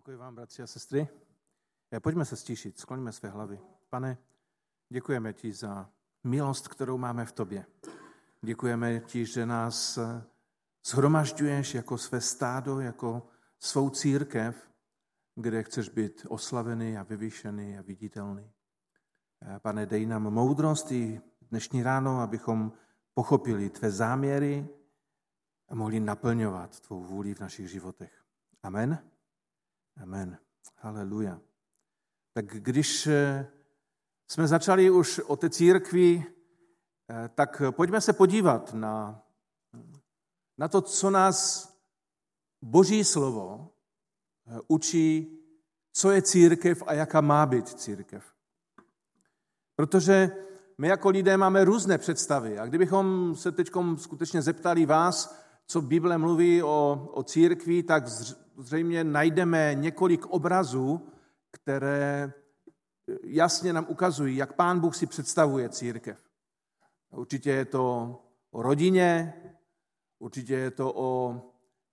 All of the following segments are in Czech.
Pokoj vám, bratři a sestry. Pojďme se stišit, skloníme své hlavy. Pane, děkujeme ti za milost, kterou máme v tobě. Děkujeme ti, že nás shromažďuješ jako své stádo, jako svou církev, kde chceš být oslavený a vyvýšený a viditelný. Pane, dej nám moudrost i dnešní ráno, abychom pochopili tvé záměry a mohli naplňovat tvou vůli v našich životech. Amen. Amen. Haleluja. Tak když jsme začali už o té církvi, tak pojďme se podívat na to, co nás Boží slovo učí, co je církev a jaká má být církev. Protože my jako lidé máme různé představy a kdybychom se teď skutečně zeptali vás, co Bible mluví o církvi, tak zřejmě najdeme několik obrazů, které jasně nám ukazují, jak Pán Bůh si představuje církev. Určitě je to o rodině, určitě je to o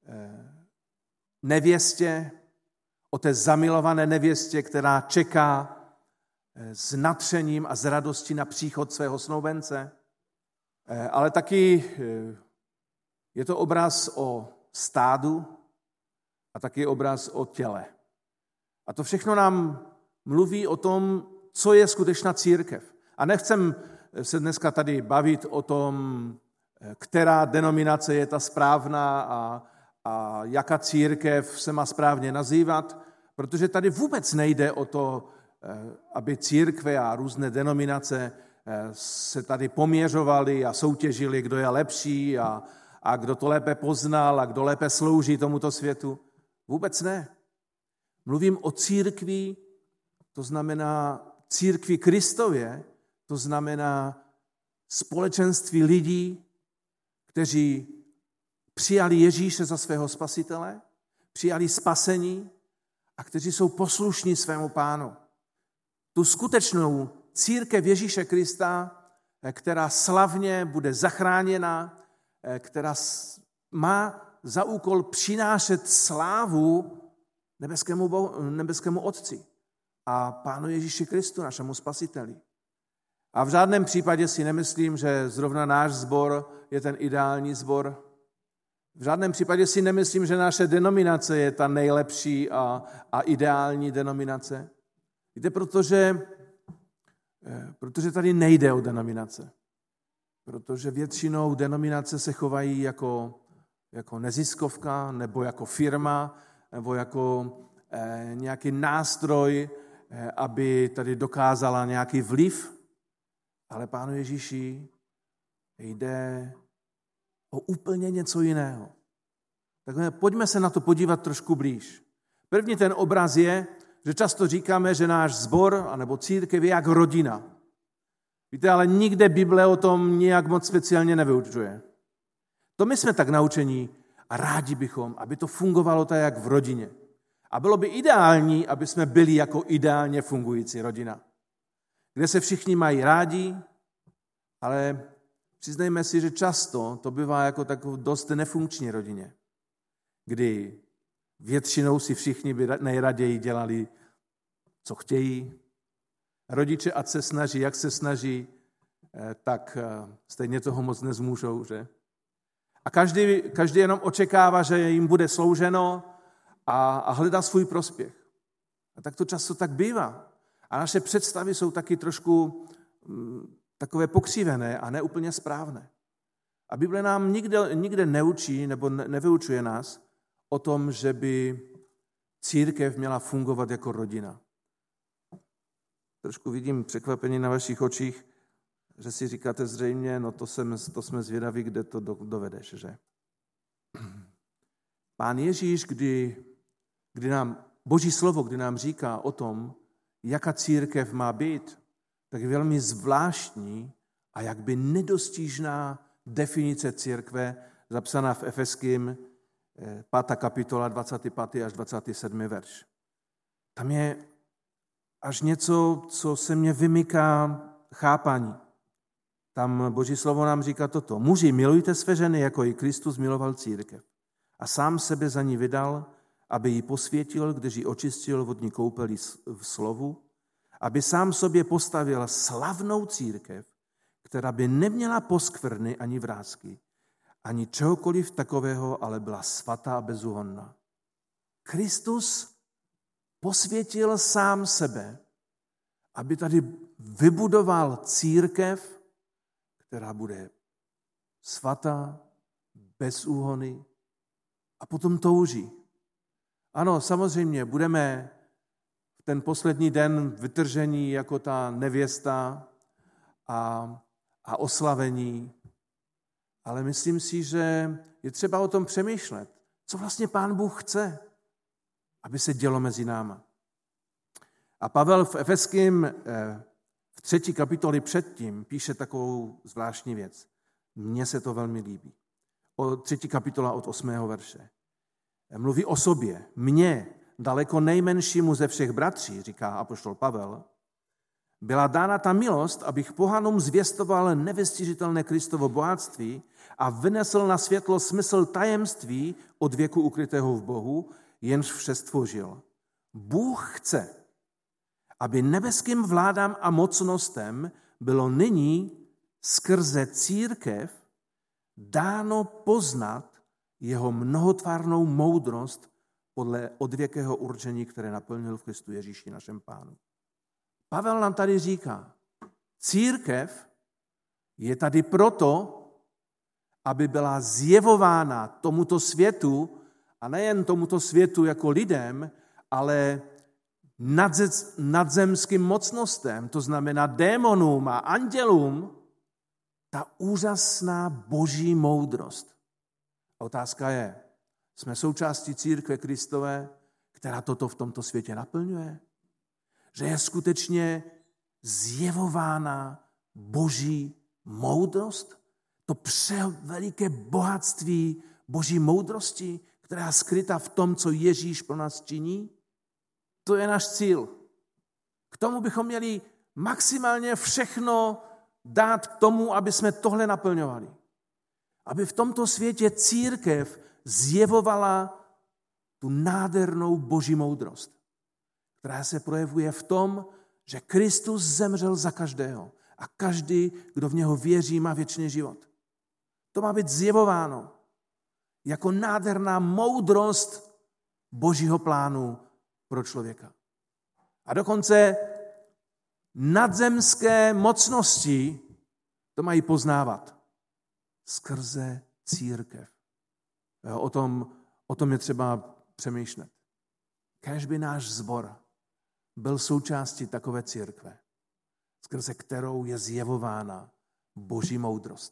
nevěstě, o té zamilované nevěstě, která čeká s nadšením a s radostí na příchod svého snoubence. Ale taky je to obraz o stádu a taky obraz o těle. A to všechno nám mluví o tom, co je skutečná církev. A nechcem se dneska tady bavit o tom, která denominace je ta správná a jaká církev se má správně nazývat, protože tady vůbec nejde o to, aby církve a různé denominace se tady poměřovaly a soutěžily, kdo je lepší a kdo to lépe poznal a kdo lépe slouží tomuto světu. Vůbec ne. Mluvím o církvi, to znamená církvi Kristově, to znamená společenství lidí, kteří přijali Ježíše za svého spasitele, přijali spasení a kteří jsou poslušní svému Pánu. Tu skutečnou církev Ježíše Krista, která slavně bude zachráněna, která má za úkol přinášet slávu nebeskému Otci a Pánu Ježíši Kristu, našemu spasiteli. A v žádném případě si nemyslím, že zrovna náš sbor je ten ideální sbor. V žádném případě si nemyslím, že naše denominace je ta nejlepší a ideální denominace. Víte, protože tady nejde o denominace. Protože většinou denominace se chovají jako neziskovka, nebo jako firma, nebo jako nějaký nástroj, aby tady dokázala nějaký vliv. Ale Pánu Ježíši jde o úplně něco jiného. Tak pojďme se na to podívat trošku blíž. První ten obraz je, že často říkáme, že náš sbor anebo církev je jak rodina. Víte, ale nikde Bible o tom nějak moc speciálně nevyučuje. To my jsme tak naučení a rádi bychom, aby to fungovalo tak, jak v rodině. A bylo by ideální, aby jsme byli jako ideálně fungující rodina. Kde se všichni mají rádi, ale přiznejme si, že často to bývá jako takovou dost nefunkční rodině, kdy většinou si všichni by nejraději dělali, co chtějí. Rodiče, ať se snaží, jak se snaží, tak stejně toho moc nezmůžou, že? A každý jenom očekává, že jim bude slouženo a hledá svůj prospěch. A tak to často tak bývá. A naše představy jsou taky trošku takové pokřivené a neúplně správné. A Bible nám nikde neučí nebo nevyučuje nás o tom, že by církev měla fungovat jako rodina. Trošku vidím překvapení na vašich očích, že si říkáte zřejmě, no to jsme zvědaví, kde to dovedeš, že? Pán Ježíš, kdy nám Boží slovo, kdy nám říká o tom, jaká církev má být, tak je velmi zvláštní a jakby nedostižná definice církve, zapsaná v Efeským 5. kapitola 25. až 27. verš. Tam je až něco, co se mně vymyká chápání. Tam Boží slovo nám říká toto. Muži, milujte své ženy, jako i Kristus miloval církev. A sám sebe za ní vydal, aby ji posvětil, když ji očistil vodní koupelí v slovu, aby sám sobě postavil slavnou církev, která by neměla poskvrny ani vrásky, ani čehokoliv takového, ale byla svatá a bezúhonná. Kristus posvětil sám sebe, aby tady vybudoval církev, která bude svatá, bez úhony, a potom touží. Ano, samozřejmě, budeme v ten poslední den vytržení jako ta nevěsta a oslavení, ale myslím si, že je třeba o tom přemýšlet, co vlastně Pán Bůh chce, aby se dělo mezi náma. A Pavel v Efeským v 3. kapitoli předtím píše takovou zvláštní věc. Mně se to velmi líbí. 3. kapitola od 8. verše. Mluví o sobě. Mně, daleko nejmenšímu ze všech bratří, říká apoštol Pavel, byla dána ta milost, abych pohanům zvěstoval nevystižitelné Kristovo bohatství a vynesl na světlo smysl tajemství od věku ukrytého v Bohu, jenž vše stvořil. Bůh chce, aby nebeským vládám a mocnostem bylo nyní skrze církev dáno poznat jeho mnohotvárnou moudrost podle odvěkého určení, které naplnil v Kristu Ježíši našem Pánu. Pavel nám tady říká, církev je tady proto, aby byla zjevována tomuto světu, a nejen tomuto světu jako lidem, ale nadzemským mocnostem, to znamená démonům a andělům, ta úžasná boží moudrost. A otázka je, jsme součástí církve Kristové, která toto v tomto světě naplňuje? Že je skutečně zjevována boží moudrost? To převeliké bohatství boží moudrosti, která je skryta v tom, co Ježíš pro nás činí? To je náš cíl. K tomu bychom měli maximálně všechno dát k tomu, aby jsme tohle naplňovali. Aby v tomto světě církev zjevovala tu nádhernou boží moudrost, která se projevuje v tom, že Kristus zemřel za každého a každý, kdo v něho věří, má věčný život. To má být zjevováno jako nádherná moudrost božího plánu pro člověka. A dokonce nadzemské mocnosti to mají poznávat skrze církev. O tom je třeba přemýšlet. Kéž by náš sbor byl součástí takové církve, skrze kterou je zjevována boží moudrost.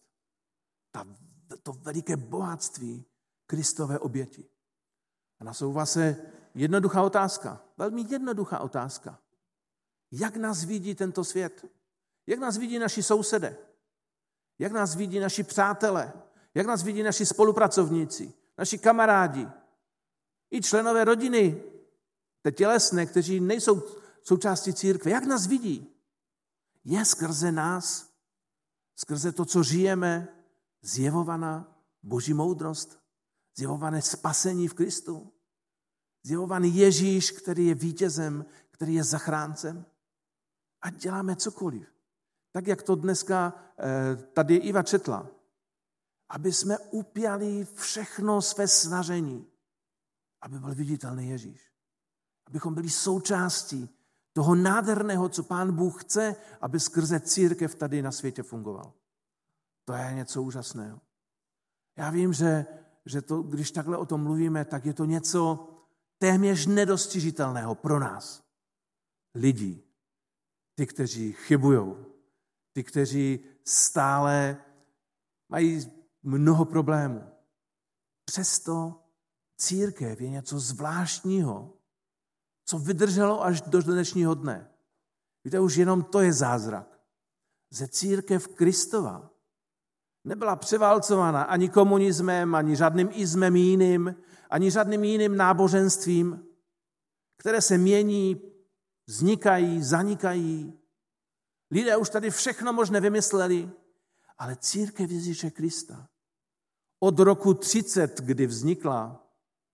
To veliké bohatství Kristové oběti. A nasouvá se jednoduchá otázka, velmi jednoduchá otázka. Jak nás vidí tento svět? Jak nás vidí naši sousedé? Jak nás vidí naši přátelé? Jak nás vidí naši spolupracovníci? Naši kamarádi? I členové rodiny, ty tělesné, kteří nejsou součástí církve. Jak nás vidí? Je skrze nás, skrze to, co žijeme, zjevovaná boží moudrost, zjevované spasení v Kristu, zjevovaný Ježíš, který je vítězem, který je zachráncem. A děláme cokoliv. Tak, jak to dneska tady Iva četla. Aby jsme upjali všechno své snažení, aby byl viditelný Ježíš. Abychom byli součástí toho nádherného, co Pán Bůh chce, aby skrze církev tady na světě fungoval. To je něco úžasného. Já vím, že to, když takhle o tom mluvíme, tak je to něco téměř nedostižitelného pro nás. Lidí, ty, kteří chybujou, ty, kteří stále mají mnoho problémů. Přesto církev je něco zvláštního, co vydrželo až do dnešního dne. Víte, už jenom to je zázrak. Ze církev Kristova nebyla převálcována ani komunismem, ani žádným izmem jiným, ani žádným jiným náboženstvím, které se mění, vznikají, zanikají. Lidé už tady všechno možné vymysleli, ale církev Ježíše Krista od roku 30, kdy vznikla,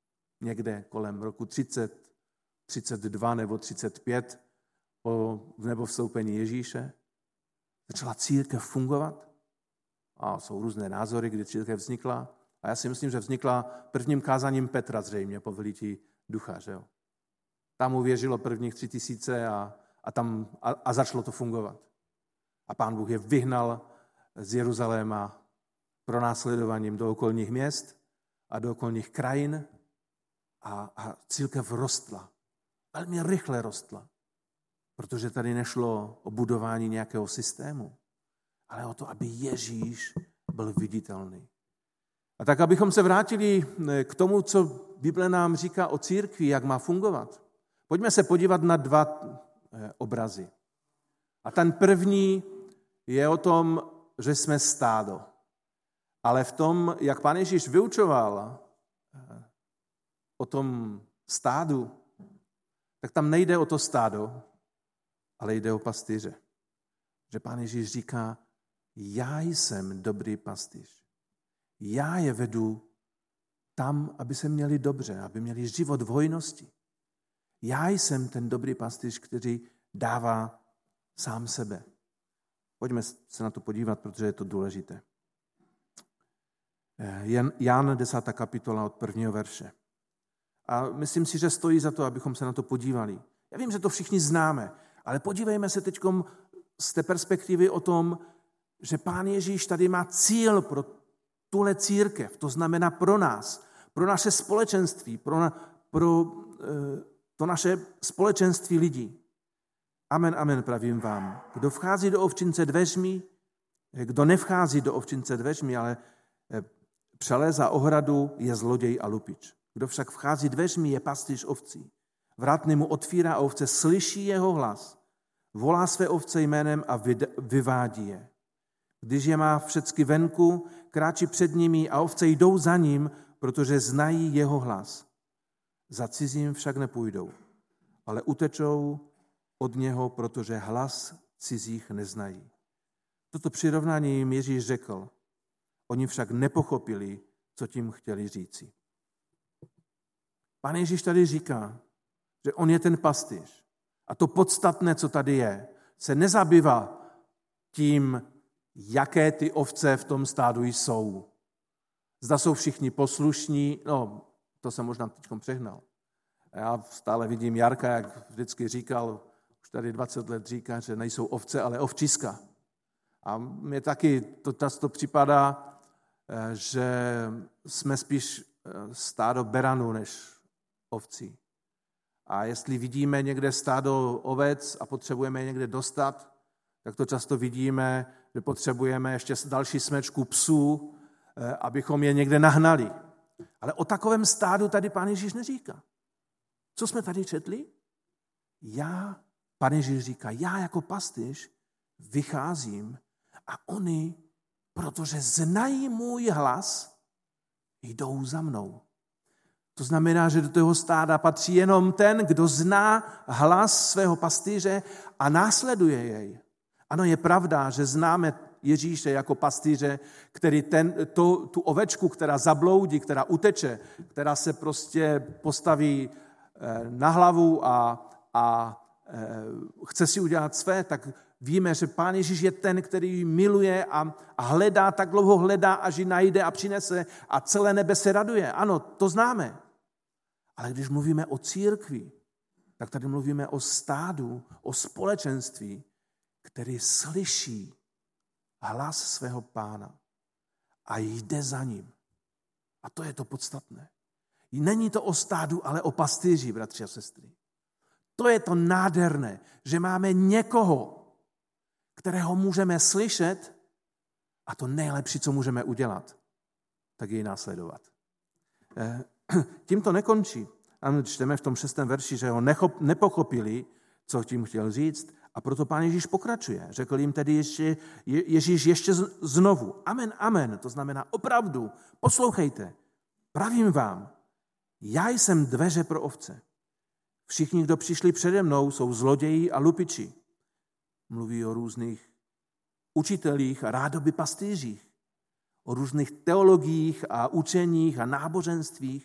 někde kolem roku 30, 32 nebo 35 po vstoupení Ježíše. Začala církev fungovat. A jsou různé názory, kdy církev vznikla. A já si myslím, že vznikla prvním kázáním Petra zřejmě po vylití ducha. Že jo? Tam uvěřilo prvních 3000 a začalo to fungovat. A Pán Bůh je vyhnal z Jeruzaléma pronásledováním do okolních měst a do okolních krajin a církev rostla. Velmi rychle rostla. Protože tady nešlo o budování nějakého systému, ale o to, aby Ježíš byl viditelný. A tak, abychom se vrátili k tomu, co Bible nám říká o církvi, jak má fungovat. Pojďme se podívat na 2 obrazy. A ten první je o tom, že jsme stádo. Ale v tom, jak Pán Ježíš vyučoval o tom stádu, tak tam nejde o to stádo, ale jde o pastýře. Že Pán Ježíš říká, já jsem dobrý pastýř. Já je vedu tam, aby se měli dobře, aby měli život v hojnosti. Já jsem ten dobrý pastýř, který dává sám sebe. Pojďme se na to podívat, protože je to důležité. Jan 10. kapitola od 1. verše. A myslím si, že stojí za to, abychom se na to podívali. Já vím, že to všichni známe, ale podívejme se teď z té perspektivy o tom, že Pán Ježíš tady má cíl pro tuhle církev, to znamená pro nás, pro naše společenství, pro to naše společenství lidí. Amen, amen, pravím vám. Kdo vchází do ovčince dveřmi, kdo nevchází do ovčince dveřmi, ale přelézá ohradu, je zloděj a lupič. Kdo však vchází dveřmi, je pastýř ovcí. Vrátný mu otvírá a ovce slyší jeho hlas. Volá své ovce jménem a vyvádí je. Když je má všecky venku, kráčí před nimi a ovce jdou za ním, protože znají jeho hlas. Za cizím však nepůjdou, ale utečou od něho, protože hlas cizích neznají. Toto přirovnání jim Ježíš řekl. Oni však nepochopili, co tím chtěli říci. Pán Ježíš tady říká, že on je ten pastýř. A to podstatné, co tady je, se nezabývá tím, jaké ty ovce v tom stádu jsou. Zda jsou všichni poslušní, no, to jsem možná teď přehnal. Já stále vidím Jarka, jak vždycky říkal, už tady 20 let říká, že nejsou ovce, ale ovčiska. A mně taky to připadá, že jsme spíš stádo beranů než ovcí. A jestli vidíme někde stádo ovec a potřebujeme je někde dostat, tak to často vidíme, že potřebujeme ještě další smečku psů, abychom je někde nahnali. Ale o takovém stádu tady Pán Ježíš neříká. Co jsme tady četli? Pán Ježíš říká, já jako pastýř vycházím a oni, protože znají můj hlas, jdou za mnou. To znamená, že do toho stáda patří jenom ten, kdo zná hlas svého pastýře a následuje jej. Ano, je pravda, že známe Ježíše jako pastýře, který tu ovečku, která zabloudí, která uteče, která se prostě postaví na hlavu a chce si udělat své, tak víme, že Pán Ježíš je ten, který miluje a hledá, tak dlouho hledá, až ji najde a přinese a celé nebe se raduje. Ano, to známe. Ale když mluvíme o církvi, tak tady mluvíme o stádu, o společenství, který slyší hlas svého Pána a jde za ním. A to je to podstatné. Není to o stádu, ale o pastýři, bratři a sestry. To je to nádherné, že máme někoho, kterého můžeme slyšet a to nejlepší, co můžeme udělat, tak jej následovat. Tím to nekončí. Ano, čteme v tom 6. verši, že ho nepochopili, co tím chtěl říct, a proto Pán Ježíš pokračuje. Řekl jim tedy Ježíš ještě znovu. Amen, amen. To znamená opravdu, poslouchejte. Pravím vám, já jsem dveře pro ovce. Všichni, kdo přišli přede mnou, jsou zloději a lupiči. Mluví o různých učitelích a rádoby pastýřích, o různých teologiích a učeních a náboženstvích,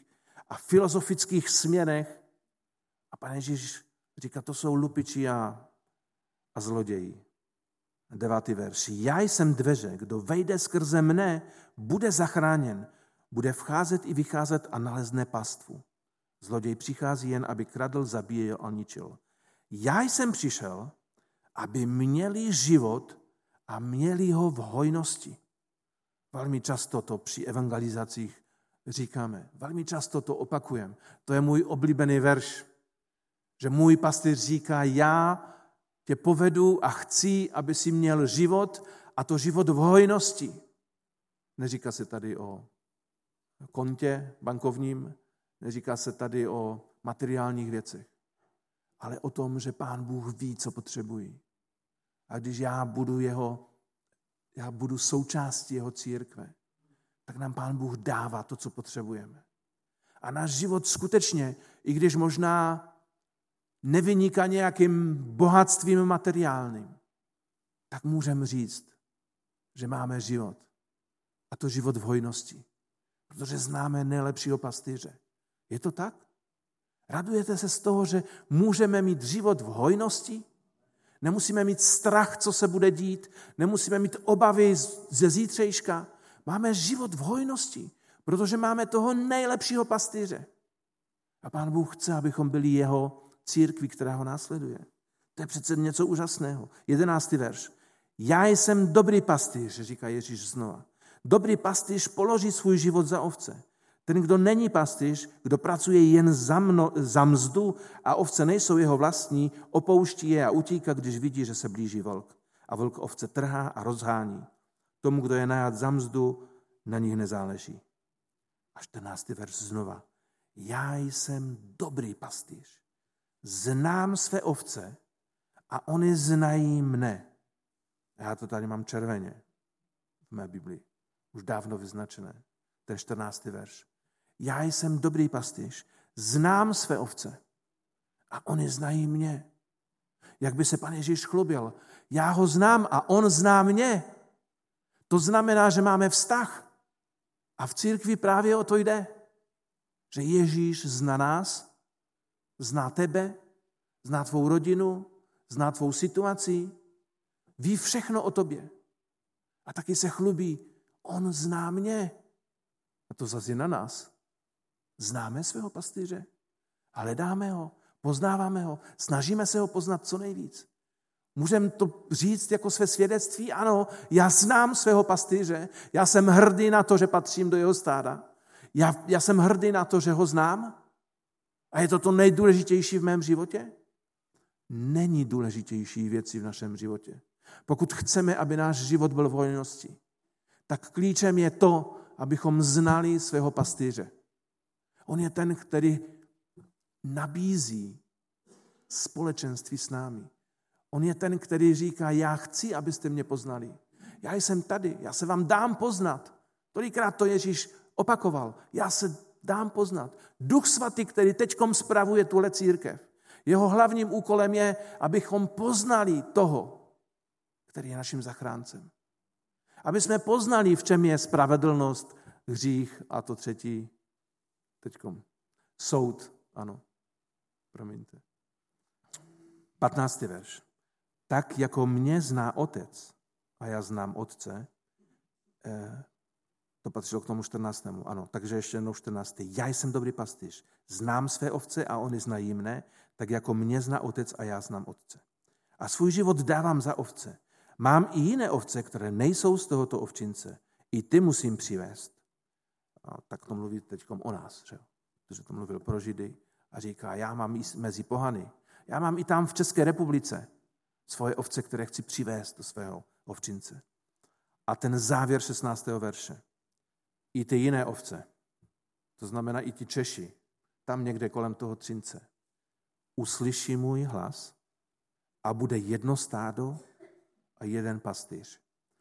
a filozofických směrech. A Pán Ježíš říká, to jsou lupiči a zloději. 9. verš. Já jsem dveře, kdo vejde skrze mne, bude zachráněn. Bude vcházet i vycházet a nalezne pastvu. Zloděj přichází jen, aby kradl, zabíjel a ničil. Já jsem přišel, aby měli život a měli ho v hojnosti. Velmi často to při evangelizacích říkáme. Velmi často to opakujeme. To je můj oblíbený verš. Že můj pastýř říká, já tě povedu a chci, aby si měl život a to život v hojnosti. Neříká se tady o kontě bankovním, neříká se tady o materiálních věcech, ale o tom, že Pán Bůh ví, co potřebují. A když já budu součástí jeho církve, tak nám Pán Bůh dává to, co potřebujeme. A náš život skutečně, i když možná nevyniká nějakým bohatstvím materiálním, tak můžeme říct, že máme život. A to život v hojnosti. Protože známe nejlepšího pastýře. Je to tak? Radujete se z toho, že můžeme mít život v hojnosti? Nemusíme mít strach, co se bude dít. Nemusíme mít obavy ze zítřejška. Máme život v hojnosti, protože máme toho nejlepšího pastýře. A Pán Bůh chce, abychom byli jeho církví, která ho následuje. To je přece něco úžasného. 11. verš. Já jsem dobrý pastýř, říká Ježíš znova. Dobrý pastýř položí svůj život za ovce. Ten, kdo není pastýř, kdo pracuje jen za mzdu a ovce nejsou jeho vlastní, opouští je a utíká, když vidí, že se blíží vlk. A vlk ovce trhá a rozhání. Tomu, kdo je najat za mzdu, na nich nezáleží. A 14. verš znova. Já jsem dobrý pastýř. Znám své ovce a oni znají mne. Já to tady mám červeně v mé Biblii. Už dávno vyznačené. Ten 14. verš. Já jsem dobrý pastýř. Znám své ovce a oni znají mě. Jak by se Pán Ježíš chlubil. Já ho znám a on zná mě. To znamená, že máme vztah. A v církvi právě o to jde. Že Ježíš zná nás, zná tebe, zná tvou rodinu, zná tvou situaci, ví všechno o tobě. A taky se chlubí, on zná mě. A to zase je na nás. Známe svého pastýře, hledáme ho, poznáváme ho, snažíme se ho poznat co nejvíc. Můžeme to říct jako své svědectví? Ano, já znám svého pastýře, já jsem hrdý na to, že patřím do jeho stáda. Já jsem hrdý na to, že ho znám. A je to nejdůležitější v mém životě? Není důležitější věci v našem životě. Pokud chceme, aby náš život byl v hojnosti, tak klíčem je to, abychom znali svého pastýře. On je ten, který nabízí společenství s námi. On je ten, který říká, já chci, abyste mě poznali. Já jsem tady, já se vám dám poznat. Tolikrát to Ježíš opakoval. Já se dám poznat. Duch svatý, který teďkom spravuje tuhle církev. Jeho hlavním úkolem je, abychom poznali toho, který je naším zachráncem. Aby jsme poznali, v čem je spravedlnost, hřích a to třetí teďkom. Soud, ano. Promiňte. 15. verš. Tak jako mě zná otec a já znám otce, to patřilo k tomu 14. Ano, takže ještě jednou 14. Já jsem dobrý pastýř. Znám své ovce a oni znají mne, tak jako mě zná otec a já znám otce. A svůj život dávám za ovce. Mám i jiné ovce, které nejsou z tohoto ovčince. I ty musím přivést. A tak to mluví teďkom o nás, že? Protože to mluvil pro Židy a říká, já mám i mezi pohany. Já mám i tam v České republice svoje ovce, které chci přivést do svého ovčince. A ten závěr 16. verše. I ty jiné ovce, to znamená i ti Češi, tam někde kolem toho třince, uslyší můj hlas a bude jedno stádo a jeden pastýř.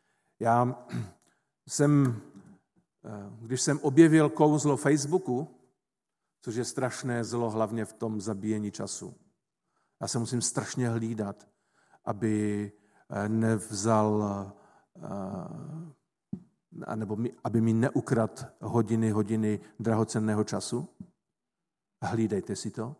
Když jsem objevil kouzlo Facebooku, což je strašné zlo, hlavně v tom zabíjení času. Já se musím strašně hlídat, aby nevzal, nebo aby mi neukradl hodiny drahocenného času. a hlídejte si to.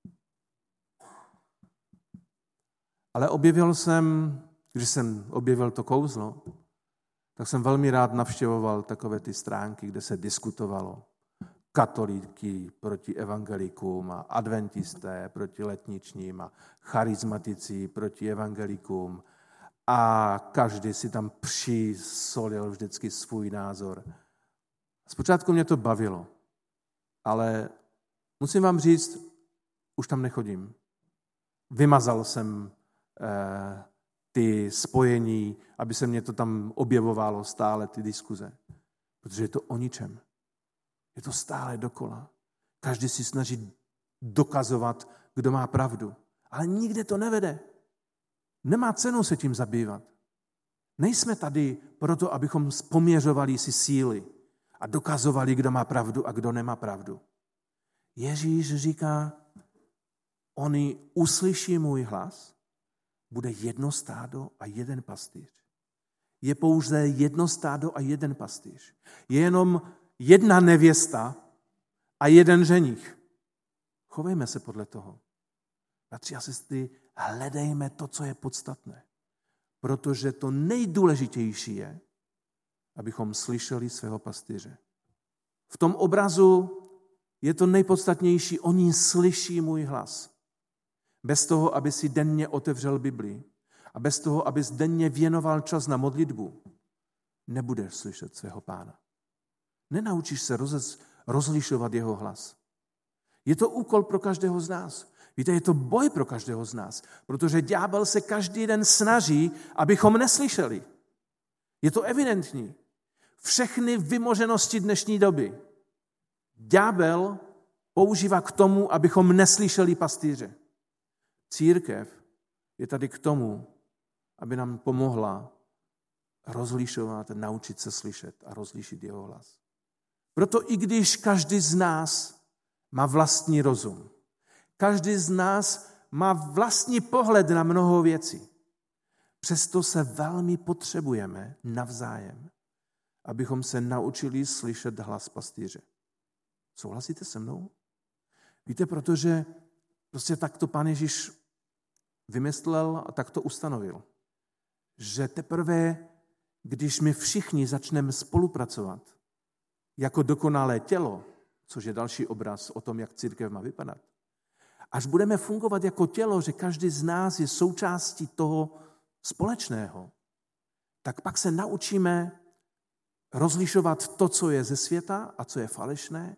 Ale když jsem objevil to kouzlo, tak jsem velmi rád navštěvoval takové ty stránky, kde se diskutovalo. Katolíky proti evangelikům a adventisté proti letničním a charizmatici proti evangelikům. A každý si tam přisolil vždycky svůj názor. Zpočátku mě to bavilo, ale musím vám říct, už tam nechodím. Vymazal jsem ty spojení, aby se mě to tam objevovalo stále, ty diskuze. Protože je to o ničem. Je to stále dokola. Každý si snaží dokazovat, kdo má pravdu. Ale nikde to nevede. Nemá cenu se tím zabývat. Nejsme tady proto, abychom poměřovali si síly a dokazovali, kdo má pravdu a kdo nemá pravdu. Ježíš říká, oni uslyší můj hlas, bude jedno stádo a jeden pastýř. Je pouze jedno stádo a jeden pastýř. Je jenom jedna nevěsta a jeden ženich. Chovejme se podle toho. Bratři a sestry, hledejme to, co je podstatné. Protože to nejdůležitější je, abychom slyšeli svého pastýře. V tom obrazu je to nejpodstatnější, oni slyší můj hlas. Bez toho, aby si denně otevřel Biblii a bez toho, abys denně věnoval čas na modlitbu, nebudeš slyšet svého Pána. Nenaučíš se rozlišovat jeho hlas. Je to úkol pro každého z nás. Víte, je to boj pro každého z nás, protože ďábel se každý den snaží, abychom neslyšeli. Je to evidentní. Všechny vymoženosti dnešní doby ďábel používá k tomu, abychom neslyšeli pastýře. Církev je tady k tomu, aby nám pomohla rozlišovat, naučit se slyšet a rozlišit jeho hlas. Proto i když každý z nás má vlastní rozum, každý z nás má vlastní pohled na mnoho věcí, přesto se velmi potřebujeme navzájem, abychom se naučili slyšet hlas pastýře. Souhlasíte se mnou? Víte, protože prostě tak to Pán Ježíš vymyslel a tak to ustanovil. Že teprve, když my všichni začneme spolupracovat jako dokonalé tělo, což je další obraz o tom, jak církev má vypadat, až budeme fungovat jako tělo, že každý z nás je součástí toho společného, tak pak se naučíme rozlišovat to, co je ze světa a co je falešné,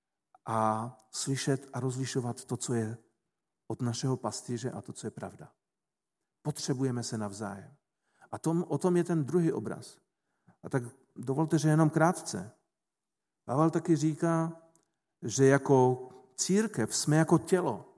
a slyšet a rozlišovat to, co je od našeho pastýře a to, co je pravda. Potřebujeme se navzájem. A o tom je ten druhý obraz. A tak dovolte, že jenom krátce. Pavel taky říká, že jako církev jsme jako tělo.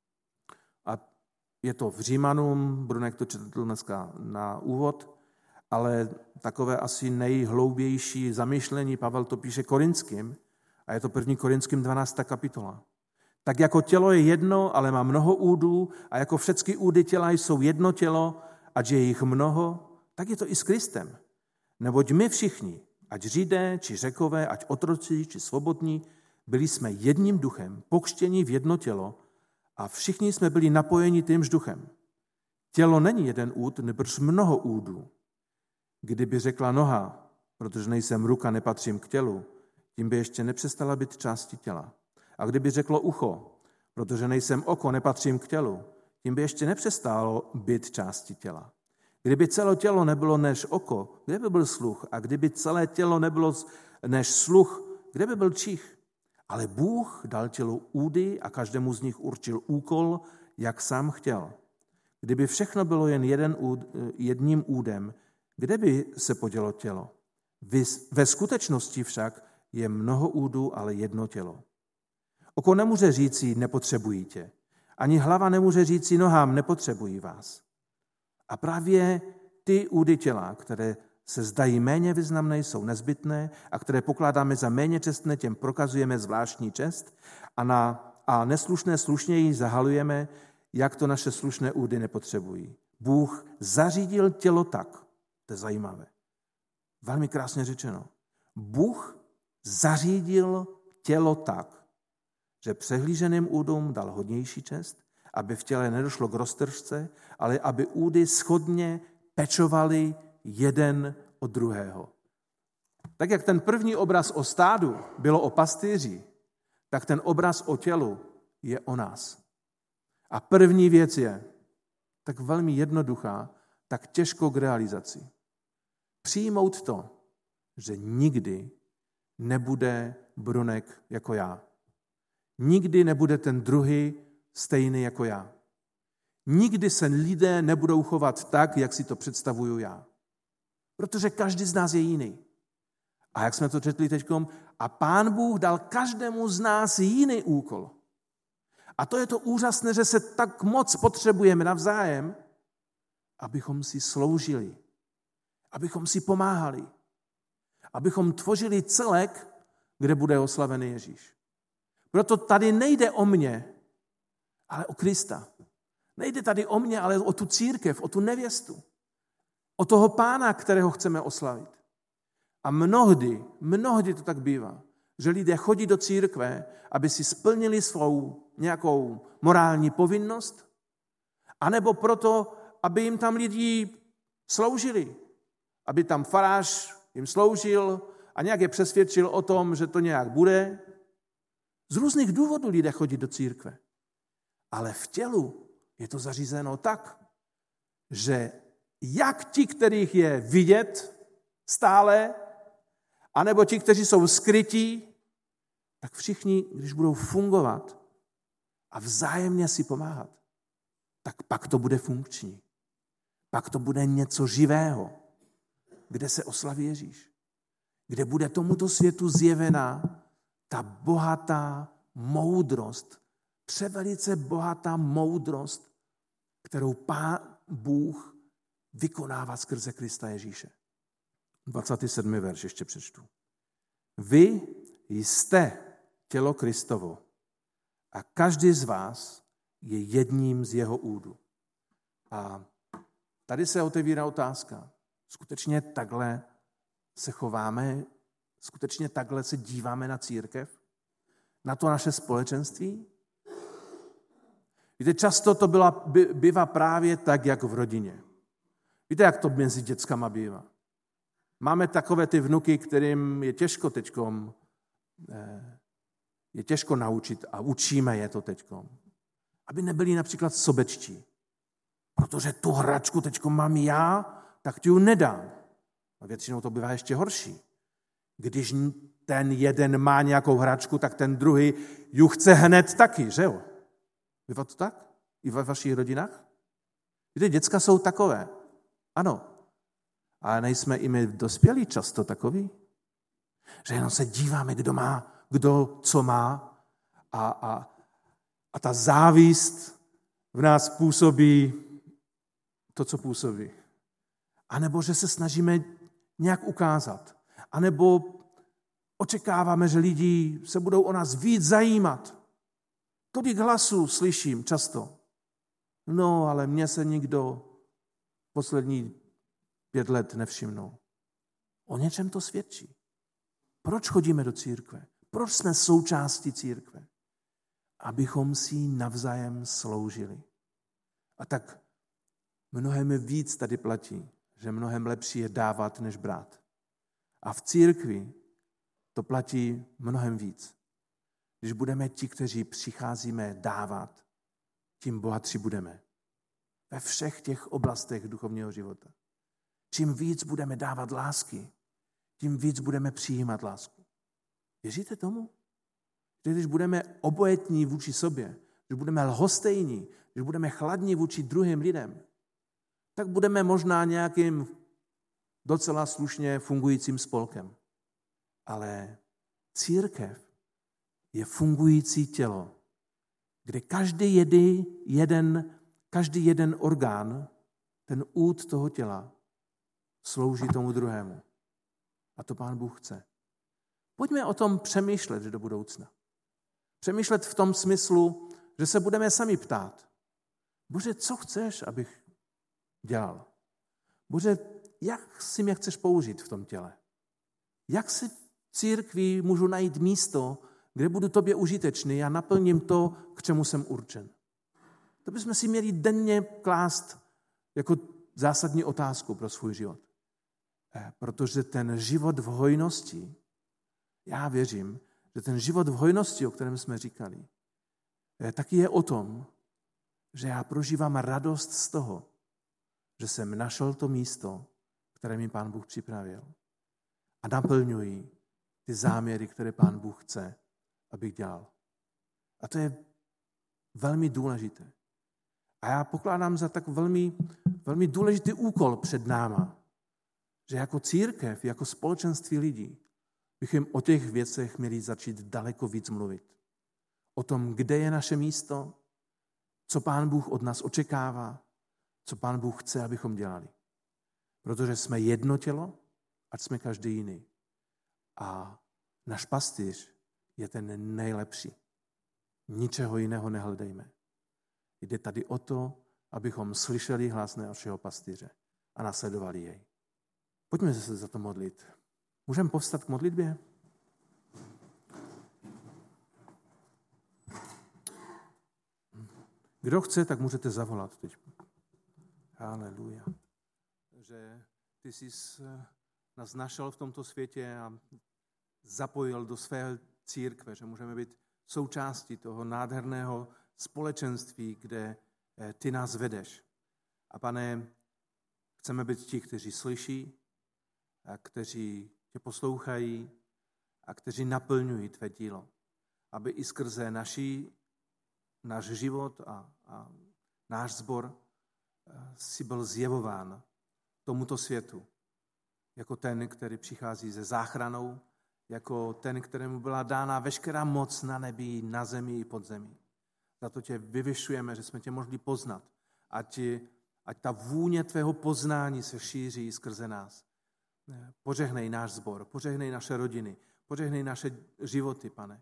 A je to v Římanům, Brunek to četl dneska na úvod, ale takové asi nejhloubější zamyšlení, Pavel to píše Korinským, a je to 1. Korinským 12. kapitola. Tak jako tělo je jedno, ale má mnoho údů, a jako všechny údy těla jsou jedno tělo, ať je jich mnoho, tak je to i s Kristem. Neboť my všichni, ať Židé, či Řekové, ať otroci, či svobodní, byli jsme jedním duchem, pokřtěni v jedno tělo a všichni jsme byli napojeni týmž duchem. Tělo není jeden úd, nýbrž mnoho údů. Kdyby řekla noha, protože nejsem ruka, nepatřím k tělu, tím by ještě nepřestala být částí těla. A kdyby řeklo ucho, protože nejsem oko, nepatřím k tělu, tím by ještě nepřestalo být částí těla. Kdyby celé tělo nebylo než oko, kde by byl sluch? A kdyby celé tělo nebylo než sluch, kde by byl čich? Ale Bůh dal tělu údy a každému z nich určil úkol, jak sám chtěl. Kdyby všechno bylo jen jedním údem, kde by se podělo tělo? Ve skutečnosti však je mnoho údů, ale jedno tělo. Oko nemůže říci, nepotřebují tě. Ani hlava nemůže říci, nohám, nepotřebují vás. A právě ty údy těla, které se zdají méně významné, jsou nezbytné a které pokládáme za méně čestné, těm prokazujeme zvláštní čest a neslušné slušněji zahalujeme, jak to naše slušné údy nepotřebují. Bůh zařídil tělo tak, to je zajímavé, velmi krásně řečeno, Bůh zařídil tělo tak, že přehlíženým údům dal hodnější čest, aby v těle nedošlo k roztržce, ale aby údy shodně pečovali jeden od druhého. Tak jak ten první obraz o stádu bylo o pastýři, tak ten obraz o tělu je o nás. A první věc je tak velmi jednoduchá, tak těžkou k realizaci. Přijmout to, že nikdy nebude Brunek jako já. Nikdy nebude ten druhý stejný jako já. Nikdy se lidé nebudou chovat tak, jak si to představuju já. Protože každý z nás je jiný. A jak jsme to četli teďkom, a Pán Bůh dal každému z nás jiný úkol. A to je to úžasné, že se tak moc potřebujeme navzájem, abychom si sloužili, abychom si pomáhali, abychom tvořili celek, kde bude oslavený Ježíš. Proto tady nejde o mě, ale o Krista. Nejde tady o mě, ale o tu církev, o tu nevěstu. O toho Pána, kterého chceme oslavit. A mnohdy to tak bývá, že lidé chodí do církve, aby si splnili svou nějakou morální povinnost, anebo proto, aby jim tam lidi sloužili. Aby tam farář jim sloužil a nějak je přesvědčil o tom, že to nějak bude. Z různých důvodů lidé chodí do církve. Ale v tělu je to zařízeno tak, že jak ti, kterých je vidět stále, anebo ti, kteří jsou skrytí, tak všichni, když budou fungovat a vzájemně si pomáhat, tak pak to bude funkční. Pak to bude něco živého, kde se oslaví Ježíš. Kde bude tomuto světu zjevená ta bohatá moudrost, převelice bohatá moudrost, kterou Pán Bůh vykonává skrze Krista Ježíše. 27. verš ještě přečtu. Vy jste tělo Kristovo a každý z vás je jedním z jeho údů. A tady se otevírá otázka. Skutečně takhle se chováme? Skutečně takhle se díváme na církev? Na to naše společenství? Víte, často to bývá právě tak, jak v rodině. Víte, jak to mezi dětskama bývá? Máme takové ty vnuky, kterým je těžko teďkom, je těžko naučit a učíme je to teďkom. Aby nebyli například sobečtí. Protože tu hračku teďkom mám já, tak ti ji nedám. A většinou to bývá ještě horší. Když ten jeden má nějakou hračku, tak ten druhý ji chce hned taky, že jo? Bývá to tak? I ve vašich rodinách? Víte, děcka jsou takové. Ano. Ale nejsme i my dospělí často takoví? Že jenom se díváme, kdo co má a ta závist v nás působí to, co působí. A nebo že se snažíme nějak ukázat. A nebo očekáváme, že lidi se budou o nás víc zajímat. Tolik hlasů slyším často. No, ale mě se nikdo poslední 5 let nevšimnul. O něčem to svědčí. Proč chodíme do církve? Proč jsme součástí církve? Abychom si navzájem sloužili. A tak mnohem víc tady platí, že mnohem lepší je dávat, než brát. A v církvi to platí mnohem víc. Když budeme ti, kteří přicházíme dávat, tím bohatší budeme. Ve všech těch oblastech duchovního života. Čím víc budeme dávat lásky, tím víc budeme přijímat lásku. Věříte tomu? Že když budeme obojetní vůči sobě, když budeme lhostejní, když budeme chladní vůči druhým lidem, tak budeme možná nějakým docela slušně fungujícím spolkem. Ale církev je fungující tělo, kde každý jeden orgán, ten úd toho těla, slouží tomu druhému. A to Pán Bůh chce. Pojďme o tom přemýšlet do budoucna. Přemýšlet v tom smyslu, že se budeme sami ptát. Bože, co chceš, abych dělal? Bože, jak si mě chceš použít v tom těle? Jak si v církvi můžu najít místo, kde budu tobě užitečný a naplním to, k čemu jsem určen. To bychom si měli denně klást jako zásadní otázku pro svůj život. Protože ten život v hojnosti, já věřím, že ten život v hojnosti, o kterém jsme říkali, taky je o tom, že já prožívám radost z toho, že jsem našel to místo, které mi Pán Bůh připravil. A naplňuji ty záměry, které Pán Bůh chce, abych dělal. A to je velmi důležité. A já pokládám za tak velmi důležitý úkol před náma, že jako církev, jako společenství lidí, bychom o těch věcech měli začít daleko víc mluvit. O tom, kde je naše místo, co Pán Bůh od nás očekává, co Pán Bůh chce, abychom dělali. Protože jsme jedno tělo, ať jsme každý jiný. A náš pastýř je ten nejlepší. Ničeho jiného nehledejme. Jde tady o to, abychom slyšeli hlas našeho pastýře a nasledovali jej. Pojďme se za to modlit. Můžeme povstat k modlitbě? Kdo chce, tak můžete zavolat teď. Haleluja. Že ty jsi nás našel v tomto světě a zapojil do své církve, že můžeme být součástí toho nádherného společenství, kde ty nás vedeš. A Pane, chceme být ti, kteří slyší, a kteří tě poslouchají a kteří naplňují tvé dílo. Aby i skrze náš život a náš sbor si byl zjevován tomuto světu. Jako ten, který přichází se záchranou, jako ten, kterému byla dána veškerá moc na nebi, na zemi i pod zemí. Za to tě vyvyšujeme, že jsme tě mohli poznat. Ať ta vůně tvého poznání se šíří skrze nás. Požehnej náš sbor, požehnej naše rodiny, požehnej naše životy, Pane.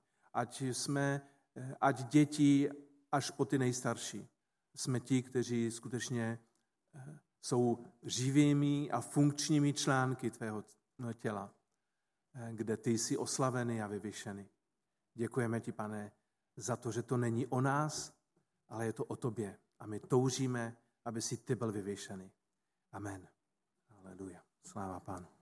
Ať děti až po ty nejstarší. Jsme ti, kteří skutečně jsou živými a funkčními články tvého těla, kde ty jsi oslavený a vyvyšený. Děkujeme ti, Pane, za to, že to není o nás, ale je to o tobě. A my toužíme, aby si ty byl vyvyšený. Amen. Haleluja. Sláva Pánu.